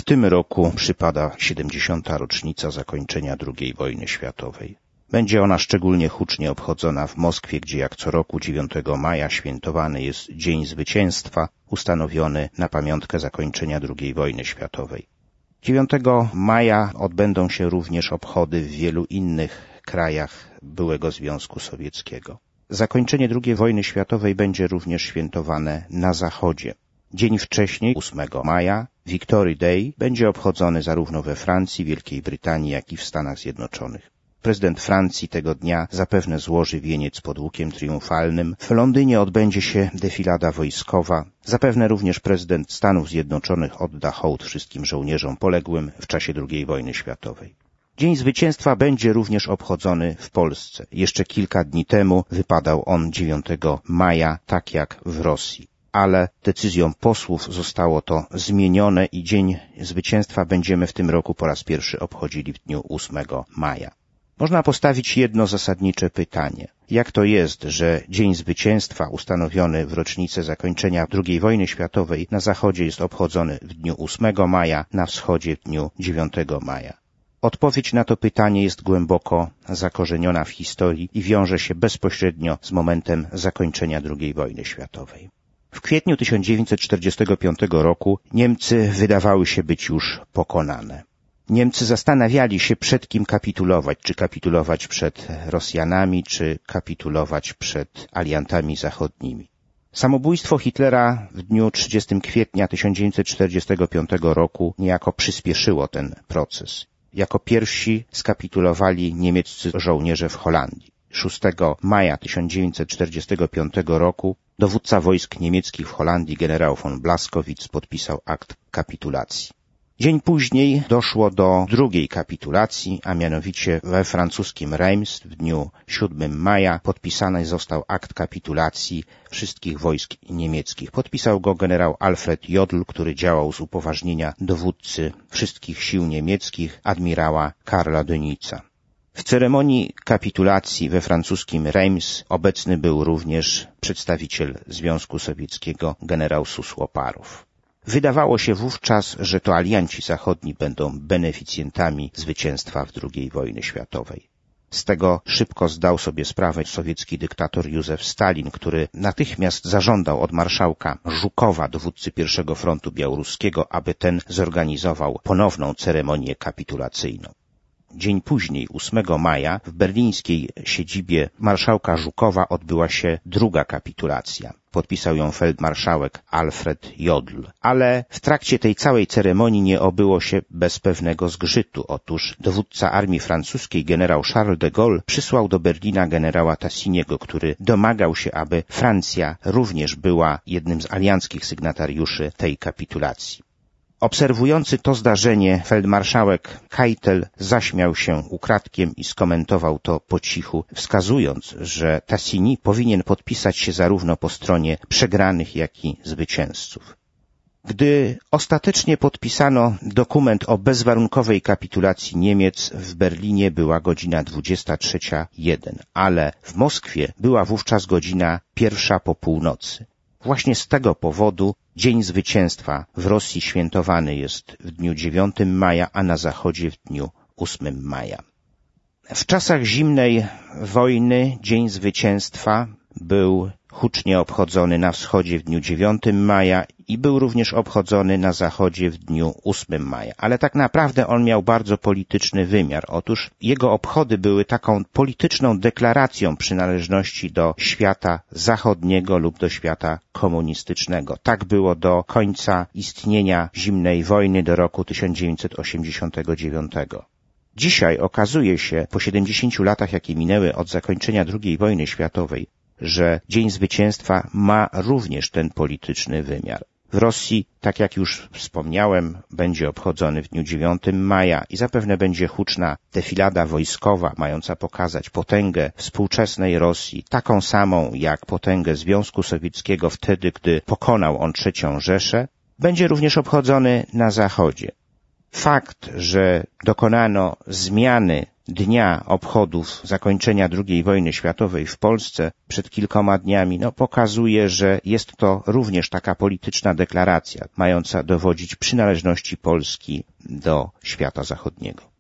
tym roku przypada 70. rocznica zakończenia II wojny światowej. Będzie ona szczególnie hucznie obchodzona w Moskwie, gdzie jak co roku 9 maja świętowany jest Dzień Zwycięstwa, ustanowiony na pamiątkę zakończenia II wojny światowej. 9 maja odbędą się również obchody w wielu innych krajach byłego Związku Sowieckiego. Zakończenie II wojny światowej będzie również świętowane na Zachodzie. Dzień wcześniej, 8 maja, Victory Day, będzie obchodzony zarówno we Francji, Wielkiej Brytanii, jak i w Stanach Zjednoczonych. Prezydent Francji tego dnia zapewne złoży wieniec pod łukiem triumfalnym. W Londynie odbędzie się defilada wojskowa. Zapewne również prezydent Stanów Zjednoczonych odda hołd wszystkim żołnierzom poległym w czasie II wojny światowej. Dzień Zwycięstwa będzie również obchodzony w Polsce. Jeszcze kilka dni temu wypadał on 9 maja, tak jak w Rosji. Ale decyzją posłów zostało to zmienione i Dzień Zwycięstwa będziemy w tym roku po raz pierwszy obchodzili w dniu 8 maja. Można postawić jedno zasadnicze pytanie. Jak to jest, że Dzień Zwycięstwa ustanowiony w rocznicę zakończenia II wojny światowej na Zachodzie jest obchodzony w dniu 8 maja, na Wschodzie w dniu 9 maja? Odpowiedź na to pytanie jest głęboko zakorzeniona w historii i wiąże się bezpośrednio z momentem zakończenia II wojny światowej. W kwietniu 1945 roku Niemcy wydawały się być już pokonane. Niemcy zastanawiali się, przed kim kapitulować, czy kapitulować przed Rosjanami, czy kapitulować przed aliantami zachodnimi. Samobójstwo Hitlera w dniu 30 kwietnia 1945 roku niejako przyspieszyło ten proces. Jako pierwsi skapitulowali niemieccy żołnierze w Holandii. 6 maja 1945 roku dowódca wojsk niemieckich w Holandii generał von Blaskowitz podpisał akt kapitulacji. Dzień później doszło do drugiej kapitulacji, a mianowicie we francuskim Reims w dniu 7 maja podpisany został akt kapitulacji wszystkich wojsk niemieckich. Podpisał go generał Alfred Jodl, który działał z upoważnienia dowódcy wszystkich sił niemieckich, admirała Karla Dönitza. W ceremonii kapitulacji we francuskim Reims obecny był również przedstawiciel Związku Sowieckiego generał Susłoparow. Wydawało się wówczas, że to alianci zachodni będą beneficjentami zwycięstwa w II wojny światowej. Z tego szybko zdał sobie sprawę sowiecki dyktator Józef Stalin, który natychmiast zażądał od marszałka Żukowa, dowódcy I Frontu Białoruskiego, aby ten zorganizował ponowną ceremonię kapitulacyjną. Dzień później, 8 maja, w berlińskiej siedzibie marszałka Żukowa odbyła się druga kapitulacja. Podpisał ją feldmarszałek Alfred Jodl. Ale w trakcie tej całej ceremonii nie obyło się bez pewnego zgrzytu. Otóż dowódca armii francuskiej generał Charles de Gaulle przysłał do Berlina generała Tassiniego, który domagał się, aby Francja również była jednym z alianckich sygnatariuszy tej kapitulacji. Obserwujący to zdarzenie feldmarszałek Keitel zaśmiał się ukradkiem i skomentował to po cichu, wskazując, że Tassini powinien podpisać się zarówno po stronie przegranych, jak i zwycięzców. Gdy ostatecznie podpisano dokument o bezwarunkowej kapitulacji Niemiec, w Berlinie była godzina 23:01, ale w Moskwie była wówczas godzina 1 po północy. Właśnie z tego powodu Dzień Zwycięstwa w Rosji świętowany jest w dniu 9 maja, a na Zachodzie w dniu 8 maja. W czasach zimnej wojny Dzień Zwycięstwa był hucznie obchodzony na wschodzie w dniu 9 maja i był również obchodzony na zachodzie w dniu 8 maja. Ale tak naprawdę on miał bardzo polityczny wymiar. Otóż jego obchody były taką polityczną deklaracją przynależności do świata zachodniego lub do świata komunistycznego. Tak było do końca istnienia zimnej wojny, do roku 1989. Dzisiaj okazuje się, po 70 latach, jakie minęły od zakończenia II wojny światowej, że Dzień Zwycięstwa ma również ten polityczny wymiar. W Rosji, tak jak już wspomniałem, będzie obchodzony w dniu 9 maja i zapewne będzie huczna defilada wojskowa mająca pokazać potęgę współczesnej Rosji, taką samą jak potęgę Związku Sowieckiego wtedy, gdy pokonał on III Rzeszę. Będzie również obchodzony na Zachodzie. Fakt, że dokonano zmiany dnia obchodów zakończenia II wojny światowej w Polsce przed kilkoma dniami, pokazuje, że jest to również taka polityczna deklaracja, mająca dowodzić przynależności Polski do świata zachodniego.